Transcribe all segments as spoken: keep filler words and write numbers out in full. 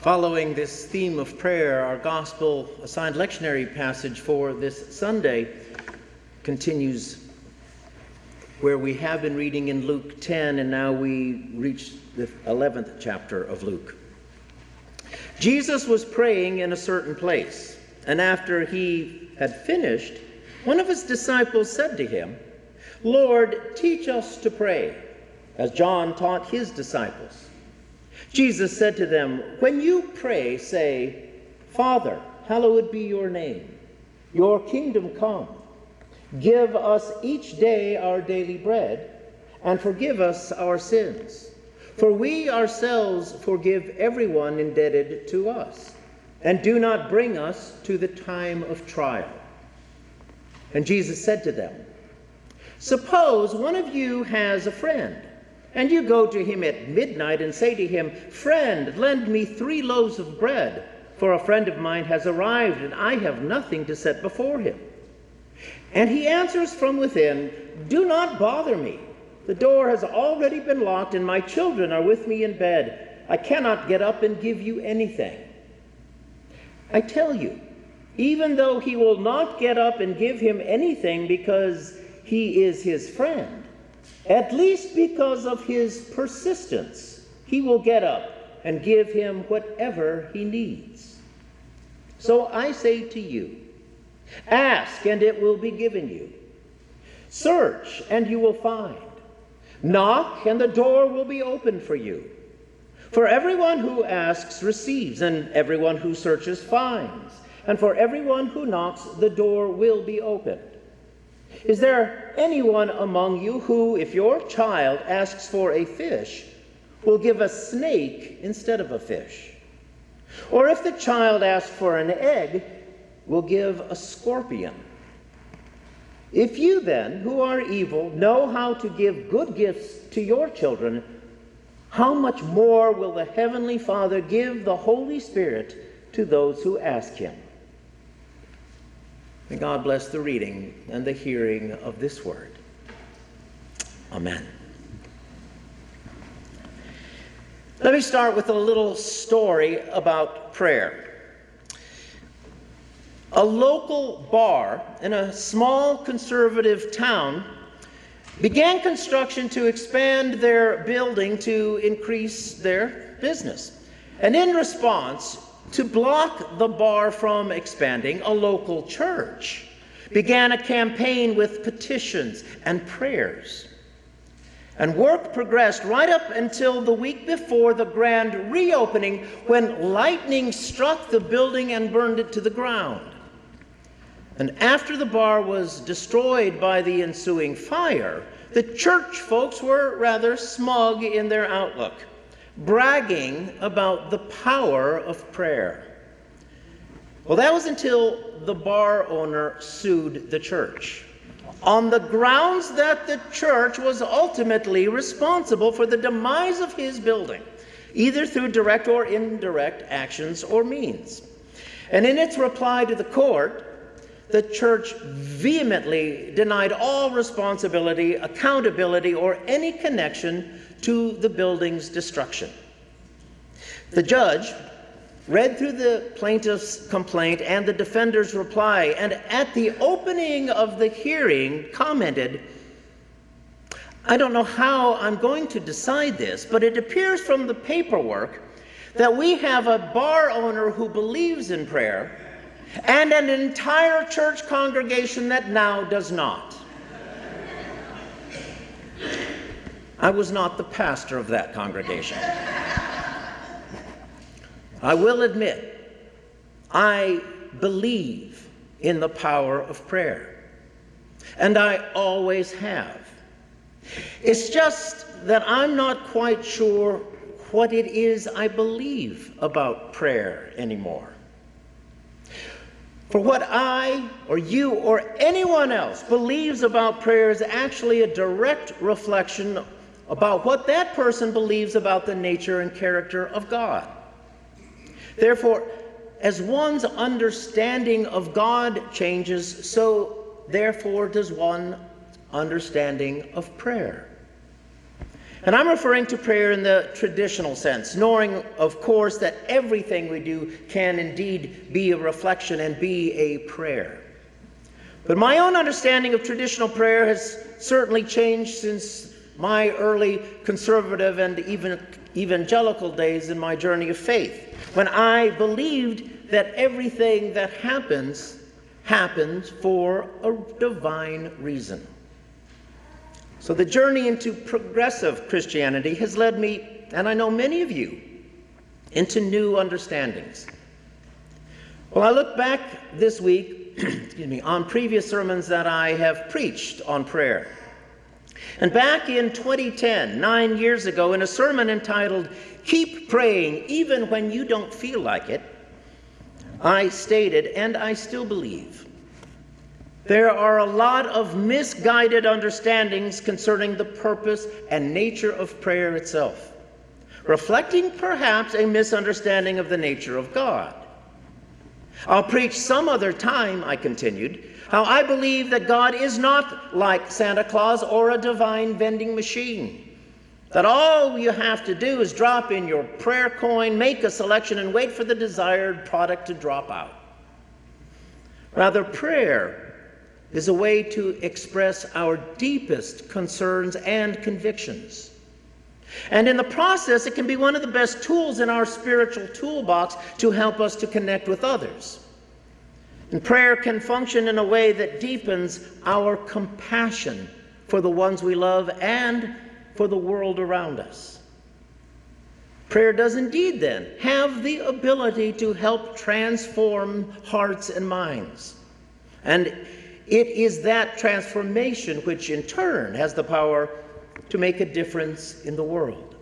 Following this theme of prayer, our gospel assigned lectionary passage for this Sunday continues where we have been reading in Luke ten, and now we reach the eleventh chapter of Luke. Jesus was praying in a certain place, and after he had finished, one of his disciples said to him, "Lord, teach us to pray, as John taught his disciples." Jesus said to them, "When you pray, say, 'Father, hallowed be your name. Your kingdom come. Give us each day our daily bread, and forgive us our sins. For we ourselves forgive everyone indebted to us. And do not bring us to the time of trial.'" And Jesus said to them, "Suppose one of you has a friend, and you go to him at midnight and say to him, 'Friend, lend me three loaves of bread, for a friend of mine has arrived, and I have nothing to set before him.' And he answers from within, 'Do not bother me. The door has already been locked, and my children are with me in bed. I cannot get up and give you anything.' I tell you, even though he will not get up and give him anything because he is his friend, at least because of his persistence, he will get up and give him whatever he needs. So I say to you, ask and it will be given you. Search and you will find. Knock and the door will be opened for you. For everyone who asks receives, and everyone who searches finds. And for everyone who knocks, the door will be opened. Is there anyone among you who, if your child asks for a fish, will give a snake instead of a fish? Or if the child asks for an egg, will give a scorpion? If you then, who are evil, know how to give good gifts to your children, how much more will the Heavenly Father give the Holy Spirit to those who ask him?" May God bless the reading and the hearing of this word. Amen. Let me start with a little story about prayer. A local bar in a small conservative town began construction to expand their building to increase their business. And in response, to block the bar from expanding, a local church began a campaign with petitions and prayers. And work progressed right up until the week before the grand reopening, when lightning struck the building and burned it to the ground. And after the bar was destroyed by the ensuing fire, the church folks were rather smug in their outlook, bragging about the power of prayer. Well, that was until the bar owner sued the church on the grounds that the church was ultimately responsible for the demise of his building, either through direct or indirect actions or means. And in its reply to the court, the church vehemently denied all responsibility, accountability, or any connection to the building's destruction. The judge read through the plaintiff's complaint and the defender's reply, and at the opening of the hearing commented, "I don't know how I'm going to decide this, but it appears from the paperwork that we have a bar owner who believes in prayer and an entire church congregation that now does not." I was not the pastor of that congregation. I will admit, I believe in the power of prayer, and I always have. It's just that I'm not quite sure what it is I believe about prayer anymore. For what I or you or anyone else believes about prayer is actually a direct reflection about what that person believes about the nature and character of God. Therefore, as one's understanding of God changes, so therefore does one's understanding of prayer. And I'm referring to prayer in the traditional sense, knowing, of course, that everything we do can indeed be a reflection and be a prayer. But my own understanding of traditional prayer has certainly changed since my early conservative and even evangelical days in my journey of faith, when I believed that everything that happens happens for a divine reason. So the journey into progressive Christianity has led me, and I know many of you, into new understandings. Well, I look back this week, excuse me, on previous sermons that I have preached on prayer. And back in twenty ten, nine years ago, in a sermon entitled, "Keep Praying Even When You Don't Feel Like It," I stated, and I still believe, there are a lot of misguided understandings concerning the purpose and nature of prayer itself, reflecting perhaps a misunderstanding of the nature of God. I'll preach some other time, I continued, how I believe that God is not like Santa Claus or a divine vending machine, that all you have to do is drop in your prayer coin, make a selection, and wait for the desired product to drop out. Rather, prayer is a way to express our deepest concerns and convictions. And in the process, it can be one of the best tools in our spiritual toolbox to help us to connect with others. And prayer can function in a way that deepens our compassion for the ones we love and for the world around us. Prayer does indeed then have the ability to help transform hearts and minds. And it is that transformation which in turn has the power to make a difference in the world.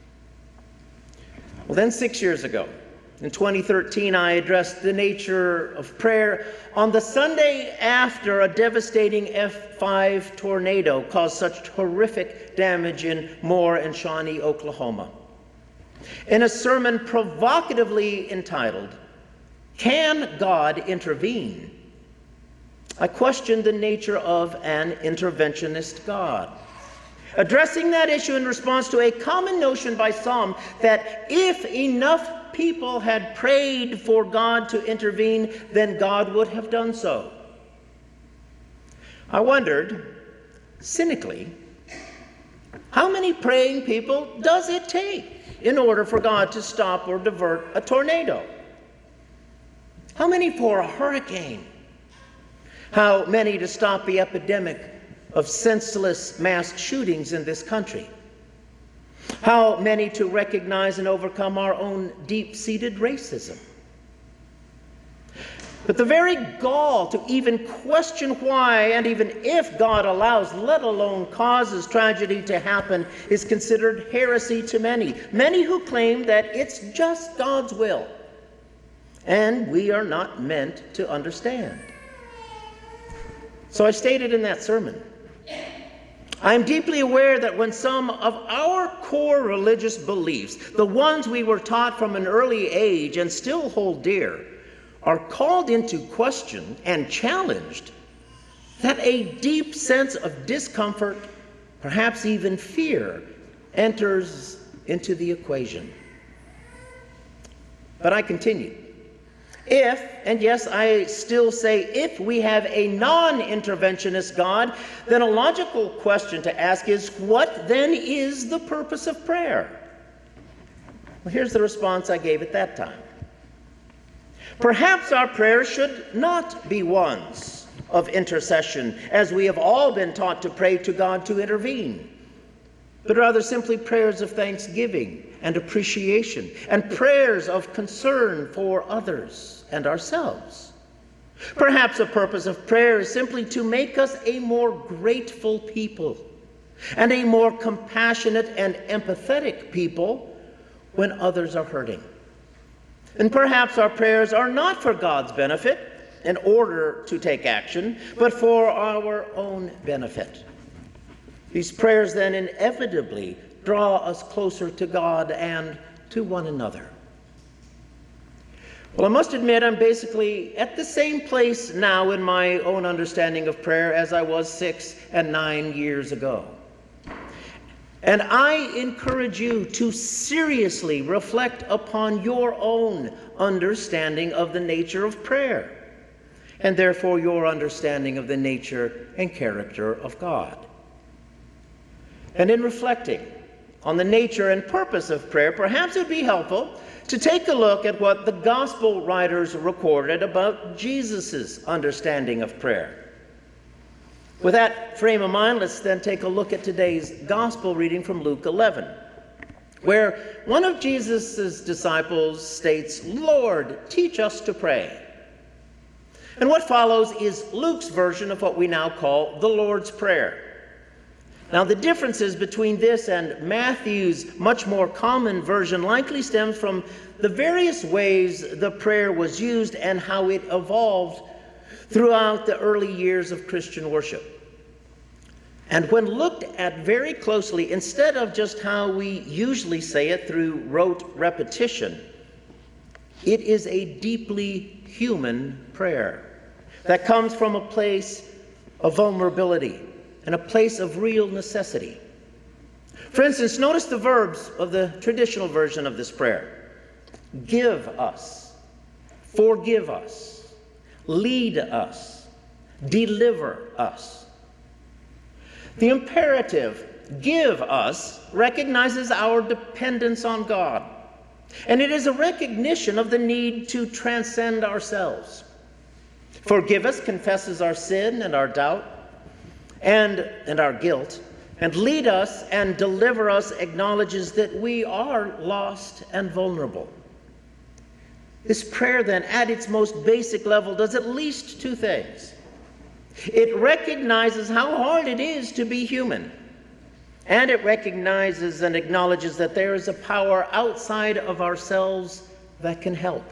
Well, then six years ago, in twenty thirteen, I addressed the nature of prayer on the Sunday after a devastating F five tornado caused such horrific damage in Moore and Shawnee, Oklahoma. In a sermon provocatively entitled, "Can God Intervene?" I questioned the nature of an interventionist God, addressing that issue in response to a common notion by some that if enough people had prayed for God to intervene, then God would have done so. I wondered, cynically, how many praying people does it take in order for God to stop or divert a tornado? How many for a hurricane? How many to stop the epidemic of senseless mass shootings in this country? How many to recognize and overcome our own deep-seated racism? But the very gall to even question why and even if God allows, let alone causes tragedy to happen, is considered heresy to many. Many who claim that it's just God's will, and we are not meant to understand. So I stated in that sermon, I am deeply aware that when some of our core religious beliefs, the ones we were taught from an early age and still hold dear, are called into question and challenged, that a deep sense of discomfort, perhaps even fear, enters into the equation. But I continue. If, and yes, I still say if we have a non-interventionist God, then a logical question to ask is, what then is the purpose of prayer? Well, here's the response I gave at that time. Perhaps our prayers should not be ones of intercession, as we have all been taught to pray to God to intervene, but rather simply prayers of thanksgiving and appreciation, and prayers of concern for others and ourselves. Perhaps the purpose of prayer is simply to make us a more grateful people and a more compassionate and empathetic people when others are hurting. And perhaps our prayers are not for God's benefit in order to take action, but for our own benefit. These prayers then inevitably draw us closer to God and to one another. Well, I must admit I'm basically at the same place now in my own understanding of prayer as I was six and nine years ago. And I encourage you to seriously reflect upon your own understanding of the nature of prayer, and therefore your understanding of the nature and character of God. And in reflecting on the nature and purpose of prayer, perhaps it would be helpful to take a look at what the gospel writers recorded about Jesus' understanding of prayer. With that frame of mind, let's then take a look at today's gospel reading from Luke eleven, where one of Jesus' disciples states, "Lord, teach us to pray." And what follows is Luke's version of what we now call the Lord's Prayer. Now, the differences between this and Matthew's much more common version likely stems from the various ways the prayer was used and how it evolved throughout the early years of Christian worship. And when looked at very closely, instead of just how we usually say it through rote repetition, it is a deeply human prayer that comes from a place of vulnerability and a place of real necessity. For instance, notice the verbs of the traditional version of this prayer. Give us, forgive us, lead us, deliver us. The imperative, give us, recognizes our dependence on God. And it is a recognition of the need to transcend ourselves. Forgive us confesses our sin and our doubt and, and our guilt. And lead us and deliver us acknowledges that we are lost and vulnerable. This prayer then, at its most basic level, does at least two things. It recognizes how hard it is to be human. And it recognizes and acknowledges that there is a power outside of ourselves that can help.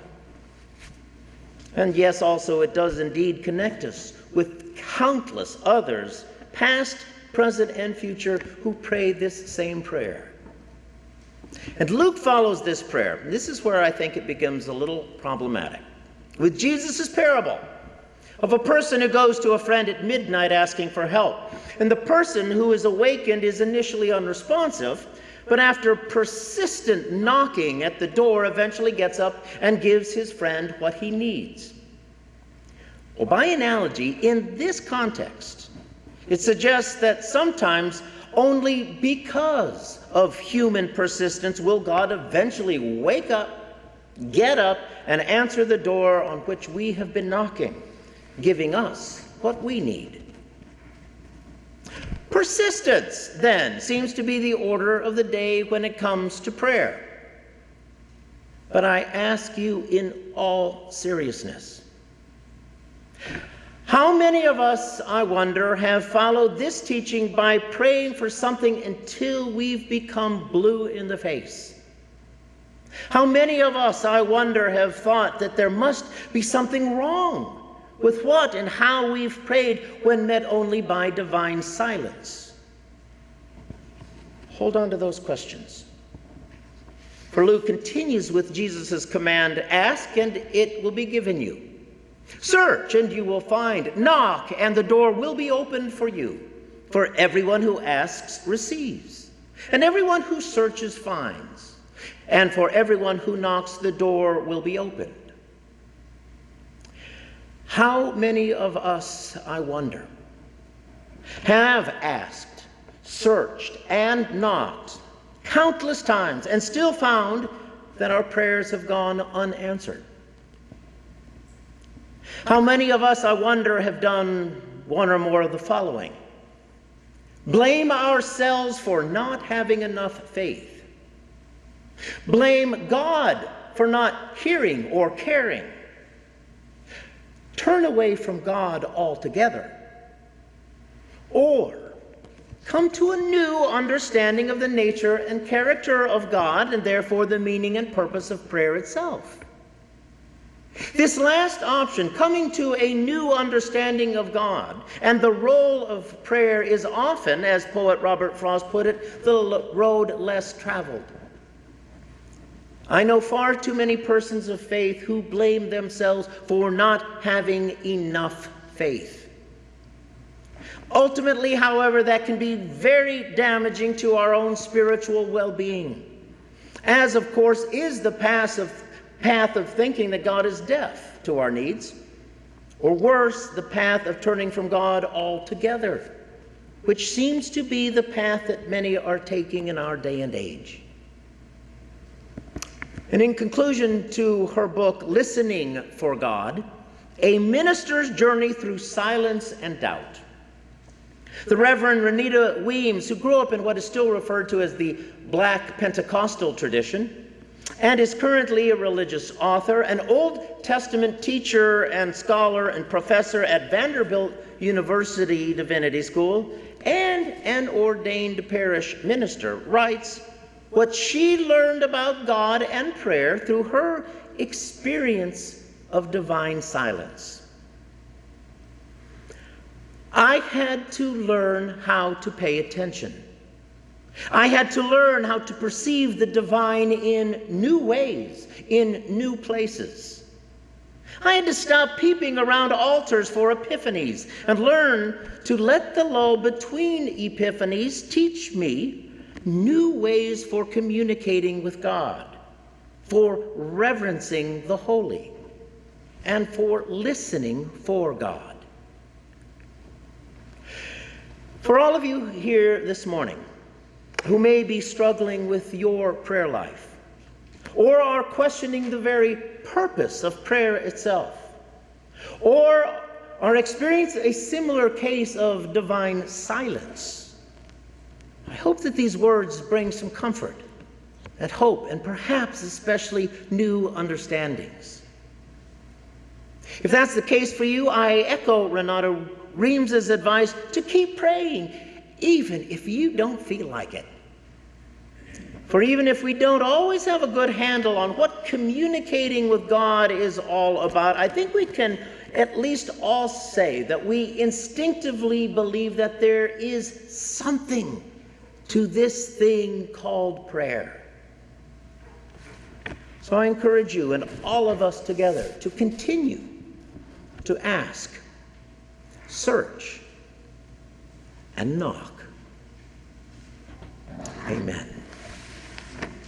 And yes, also it does indeed connect us with countless others, past, present, and future, who pray this same prayer. And Luke follows this prayer. This is where I think it becomes a little problematic. With Jesus' parable of a person who goes to a friend at midnight asking for help. And the person who is awakened is initially unresponsive, but after persistent knocking at the door, eventually gets up and gives his friend what he needs. Well, by analogy, in this context, it suggests that sometimes only because of human persistence will God eventually wake up, get up, and answer the door on which we have been knocking, giving us what we need. Persistence, then, seems to be the order of the day when it comes to prayer. But I ask you in all seriousness, how many of us, I wonder, have followed this teaching by praying for something until we've become blue in the face? How many of us, I wonder, have thought that there must be something wrong with what and how we've prayed when met only by divine silence? Hold on to those questions. For Luke continues with Jesus' command, ask and it will be given you. Search and you will find. Knock and the door will be opened for you. For everyone who asks receives, and everyone who searches finds. And for everyone who knocks, the door will be opened. How many of us, I wonder, have asked, searched, and knocked countless times and still found that our prayers have gone unanswered? How many of us, I wonder, have done one or more of the following? Blame ourselves for not having enough faith. Blame God for not hearing or caring. Turn away from God altogether. Or come to a new understanding of the nature and character of God, and therefore the meaning and purpose of prayer itself. This last option, coming to a new understanding of God and the role of prayer, is often, as poet Robert Frost put it, the road less traveled. I know far too many persons of faith who blame themselves for not having enough faith. Ultimately, however, that can be very damaging to our own spiritual well-being, as, of course, is the passive path of thinking that God is deaf to our needs, or worse, the path of turning from God altogether, which seems to be the path that many are taking in our day and age. And in conclusion to her book, Listening for God, A Minister's Journey Through Silence and Doubt, the Reverend Renita Weems, who grew up in what is still referred to as the Black Pentecostal tradition, and is currently a religious author, an Old Testament teacher and scholar and professor at Vanderbilt University Divinity School, and an ordained parish minister, writes what she learned about God and prayer through her experience of divine silence. I had to learn how to pay attention. I had to learn how to perceive the divine in new ways, in new places. I had to stop peeping around altars for epiphanies and learn to let the lull between epiphanies teach me new ways for communicating with God, for reverencing the holy, and for listening for God. For all of you here this morning who may be struggling with your prayer life, or are questioning the very purpose of prayer itself, or are experiencing a similar case of divine silence, I hope that these words bring some comfort and hope, and perhaps especially new understandings. If that's the case for you, I echo Renata Weems's advice to keep praying, even if you don't feel like it. For even if we don't always have a good handle on what communicating with God is all about, I think we can at least all say that we instinctively believe that there is something to this thing called prayer. So I encourage you and all of us together to continue to ask, search, and knock. Amen.